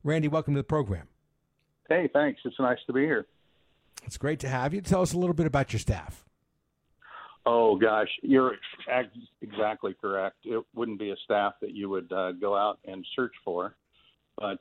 Randy, welcome to the program. Hey, thanks. It's nice to be here. It's great to have you. Tell us a little bit about your staff. Oh, gosh, you're exactly correct. It wouldn't be a staff that you would go out and search for. But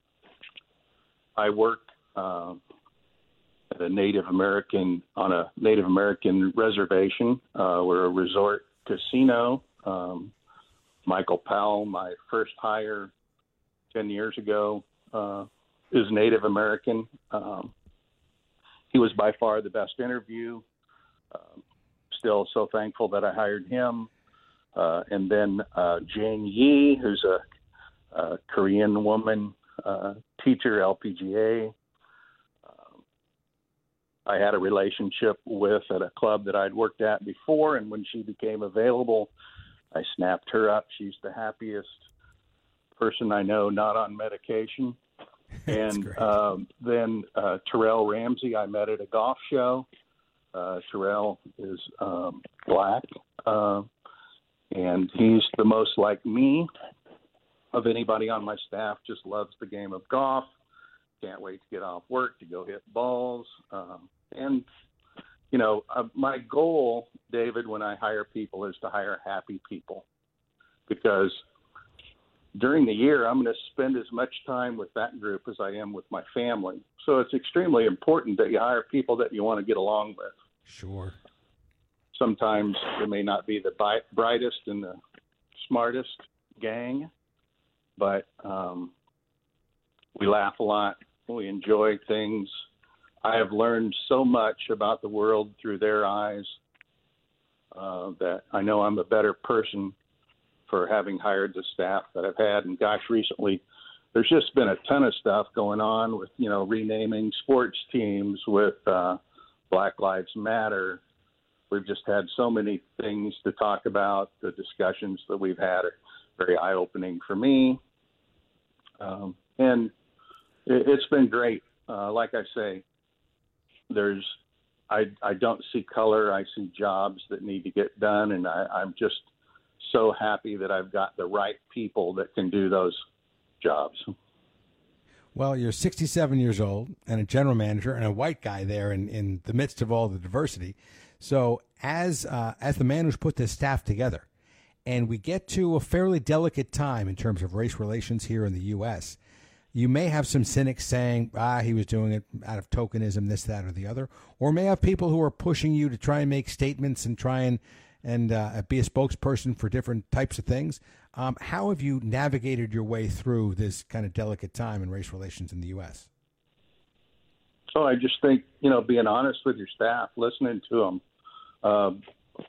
I work on a Native American reservation. We're a resort casino. Michael Powell, my first hire 10 years ago, is Native American. He was by far the best interview. Still so thankful that I hired him. And then Jane Yi, who's a Korean woman, teacher, LPGA. I had a relationship with at a club that I'd worked at before, and when she became available, I snapped her up. She's the happiest person I know not on medication. And then Terrell Ramsey, I met at a golf show. Terrell is black, and he's the most like me of anybody on my staff. Just loves the game of golf. Can't wait to get off work to go hit balls. And, you know, my goal, David, when I hire people is to hire happy people, because during the year I'm going to spend as much time with that group as I am with my family. So it's extremely important that you hire people that you want to get along with. Sure. Sometimes they may not be the brightest and the smartest gang, but we laugh a lot. We enjoy things. I have learned so much about the world through their eyes that I know I'm a better person for having hired the staff that I've had. And gosh, recently there's just been a ton of stuff going on with, you know, renaming sports teams, with Black Lives Matter. We've just had so many things to talk about. The discussions that we've had are very eye-opening for me. And it's been great. Like I say, I don't see color. I see jobs that need to get done, and I'm just so happy that I've got the right people that can do those jobs. Well, you're 67 years old and a general manager and a white guy there in the midst of all the diversity. So as the man who's put this staff together, and we get to a fairly delicate time in terms of race relations here in the U.S., you may have some cynics saying, he was doing it out of tokenism, this, that, or the other, or may have people who are pushing you to try and make statements and try and be a spokesperson for different types of things. How have you navigated your way through this kind of delicate time in race relations in the U.S.? So I just think, you know, being honest with your staff, listening to them.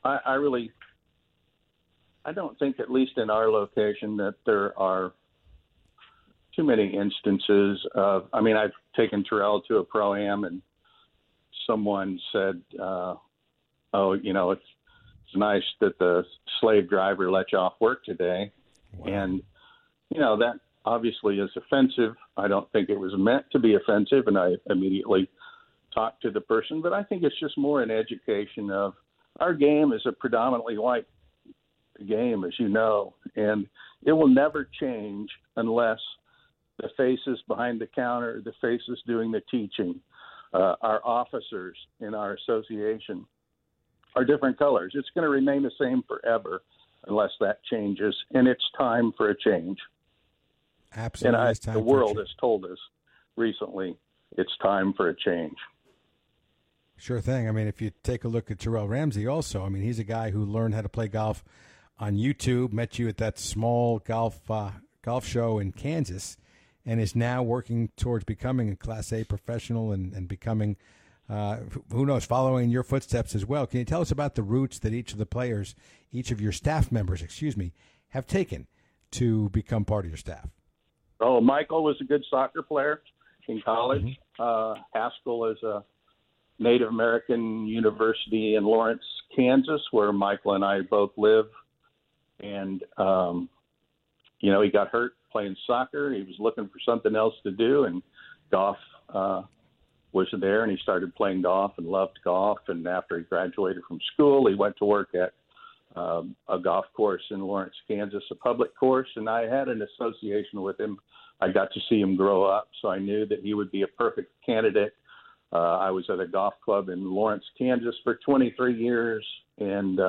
I don't think, at least in our location, that there are too many instances of, I mean, I've taken Terrell to a pro-am and someone said, you know, it's nice that the slave driver let you off work today. Wow. And, you know, that obviously is offensive. I don't think it was meant to be offensive, and I immediately talked to the person. But I think it's just more an education of, our game is a predominantly white game, as you know, and it will never change unless the faces behind the counter, the faces doing the teaching, our officers in our association are different colors. It's going to remain the same forever unless that changes, and it's time for a change. Absolutely. And the world has told us recently it's time for a change. Sure thing. I mean, if you take a look at Terrell Ramsey also, I mean, he's a guy who learned how to play golf on YouTube, met you at that small golf show in Kansas, and is now working towards becoming a Class A professional and becoming, who knows, following your footsteps as well. Can you tell us about the routes that each of your staff members, have taken to become part of your staff? Oh, Michael was a good soccer player in college. Mm-hmm. Haskell is a Native American University in Lawrence, Kansas, where Michael and I both live. And, you know, he got hurt playing soccer. He was looking for something else to do, and golf was there, and he started playing golf and loved golf. And after he graduated from school, he went to work at a golf course in Lawrence, Kansas, a public course. And I had an association with him I got to see him grow up, so I knew that he would be a perfect candidate. I was at a golf club in Lawrence, Kansas for 23 years, and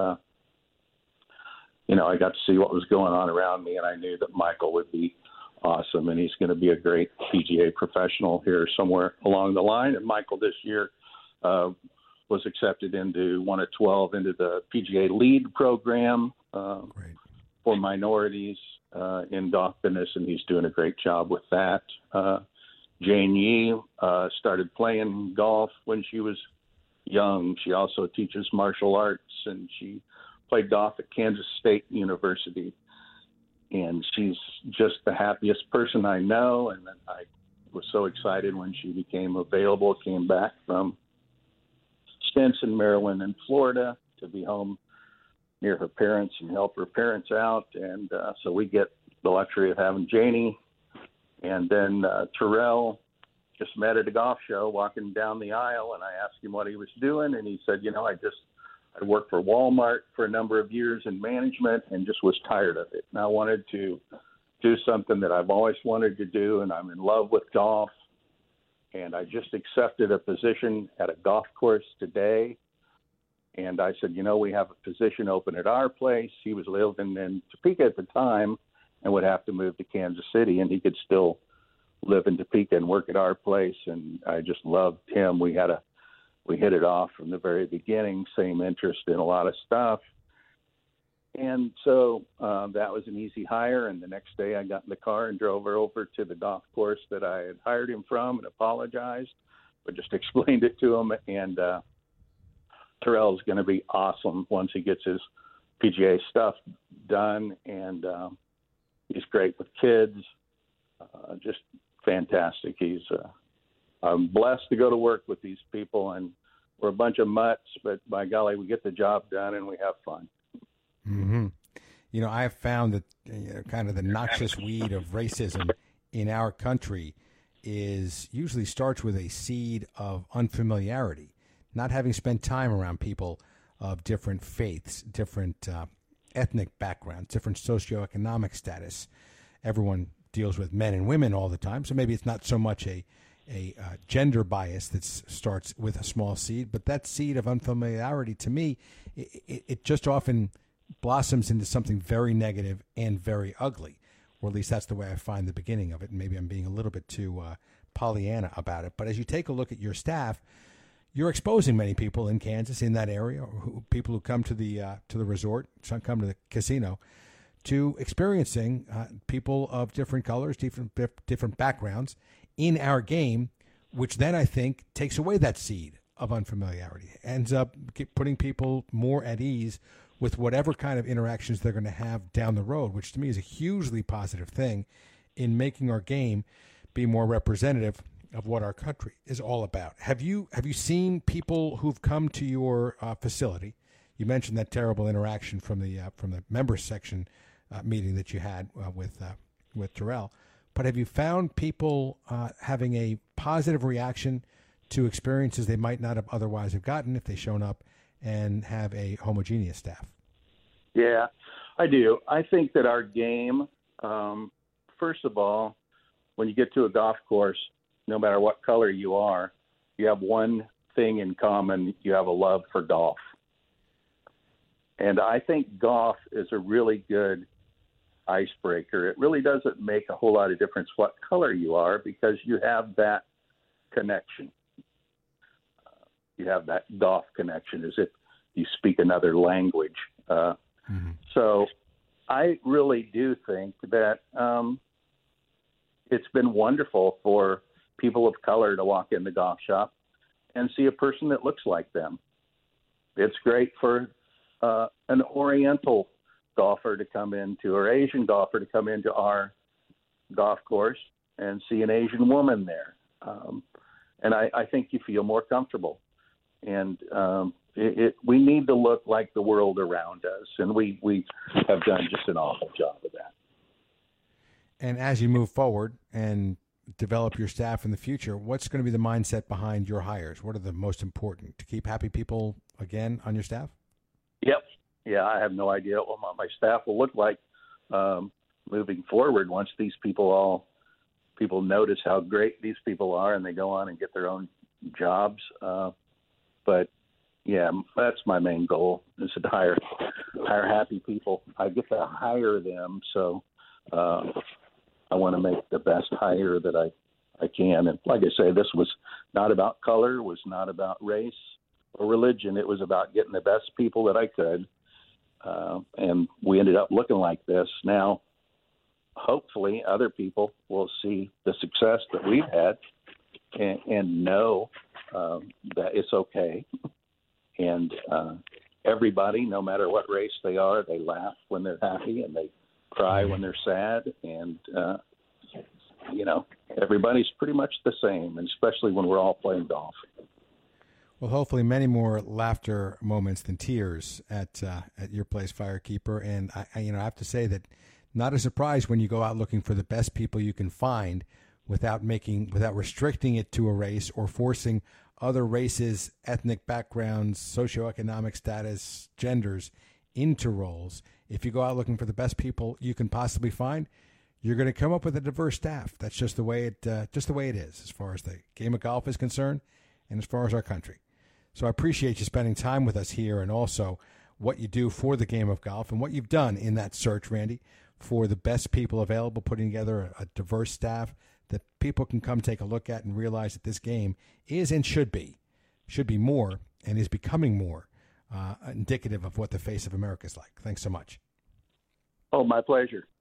I got to see what was going on around me, and I knew that Michael would be awesome, and he's going to be a great PGA professional here somewhere along the line. And Michael this year was accepted into one of 12 into the PGA Lead program for minorities in golf fitness, and he's doing a great job with that. Jane Yee started playing golf when she was young. She also teaches martial arts, and she played golf at Kansas State University. And she's just the happiest person I know. And I was so excited when she became available, came back from Stinson, Maryland, and Florida to be home near her parents and help her parents out. And so we get the luxury of having Janie. And then Terrell just met at a golf show walking down the aisle, and I asked him what he was doing, and he said, I worked for Walmart for a number of years in management and just was tired of it. And I wanted to do something that I've always wanted to do, and I'm in love with golf. And I just accepted a position at a golf course today. And I said, we have a position open at our place. He was living in Topeka at the time and would have to move to Kansas City, and he could still live in Topeka and work at our place. And I just loved him. We hit it off from the very beginning, same interest in a lot of stuff. And so that was an easy hire. And the next day I got in the car and drove her over to the golf course that I had hired him from and apologized, but just explained it to him. And Terrell's going to be awesome once he gets his PGA stuff done. And he's great with kids, just fantastic. I'm blessed to go to work with these people, and we're a bunch of mutts, but by golly, we get the job done and we have fun. Mm-hmm. I have found that kind of the noxious weed of racism in our country usually starts with a seed of unfamiliarity, not having spent time around people of different faiths, different ethnic backgrounds, different socioeconomic status. Everyone deals with men and women all the time, so maybe it's not so much a gender bias that starts with a small seed, but that seed of unfamiliarity, to me, it just often blossoms into something very negative and very ugly, or at least that's the way I find the beginning of it. And maybe I'm being a little bit too Pollyanna about it. But as you take a look at your staff, you're exposing many people in Kansas, in that area, people who come to the resort, come to the casino, to experiencing people of different colors, different backgrounds in our game, which then I think takes away that seed of unfamiliarity, ends up putting people more at ease with whatever kind of interactions they're going to have down the road, which to me is a hugely positive thing in making our game be more representative of what our country is all about. Have you seen people who've come to your facility? You mentioned that terrible interaction from the members section meeting that you had with Terrell. But have you found people having a positive reaction to experiences they might not have otherwise have gotten if they shown up and have a homogeneous staff? Yeah, I do. I think that our game, first of all, when you get to a golf course, no matter what color you are, you have one thing in common. You have a love for golf. And I think golf is a really good icebreaker. It really doesn't make a whole lot of difference what color you are, because you have that connection. You have that golf connection as if you speak another language. So I really do think that it's been wonderful for people of color to walk in the golf shop and see a person that looks like them. It's great for an Oriental golfer to come into, or Asian golfer to come into our golf course and see an Asian woman there. And I think you feel more comfortable. And we need to look like the world around us, and we have done just an awful job of that. And as you move forward and develop your staff in the future, what's going to be the mindset behind your hires? What are the most important? To keep happy people, again, on your staff? Yep. Yeah, I have no idea what my staff will look like moving forward once these people all people notice how great these people are, and they go on and get their own jobs. But yeah, that's my main goal, is to hire happy people. I get to hire them, so I want to make the best hire that I can. And like I say, this was not about color, was not about race or religion. It was about getting the best people that I could. And we ended up looking like this. Now, hopefully other people will see the success that we've had and know that it's okay. And everybody, no matter what race they are, they laugh when they're happy and they cry when they're sad. And, everybody's pretty much the same, and especially when we're all playing golf. Well, hopefully many more laughter moments than tears at your place, Firekeeper. And I have to say that not a surprise when you go out looking for the best people you can find without restricting it to a race or forcing other races, ethnic backgrounds, socioeconomic status, genders into roles. If you go out looking for the best people you can possibly find, you're going to come up with a diverse staff. That's just the way it is, as far as the game of golf is concerned, and as far as our country. So I appreciate you spending time with us here, and also what you do for the game of golf and what you've done in that search, Randy, for the best people available, putting together a diverse staff that people can come take a look at and realize that this game is and should be more, and is becoming more indicative of what the face of America is like. Thanks so much. Oh, my pleasure.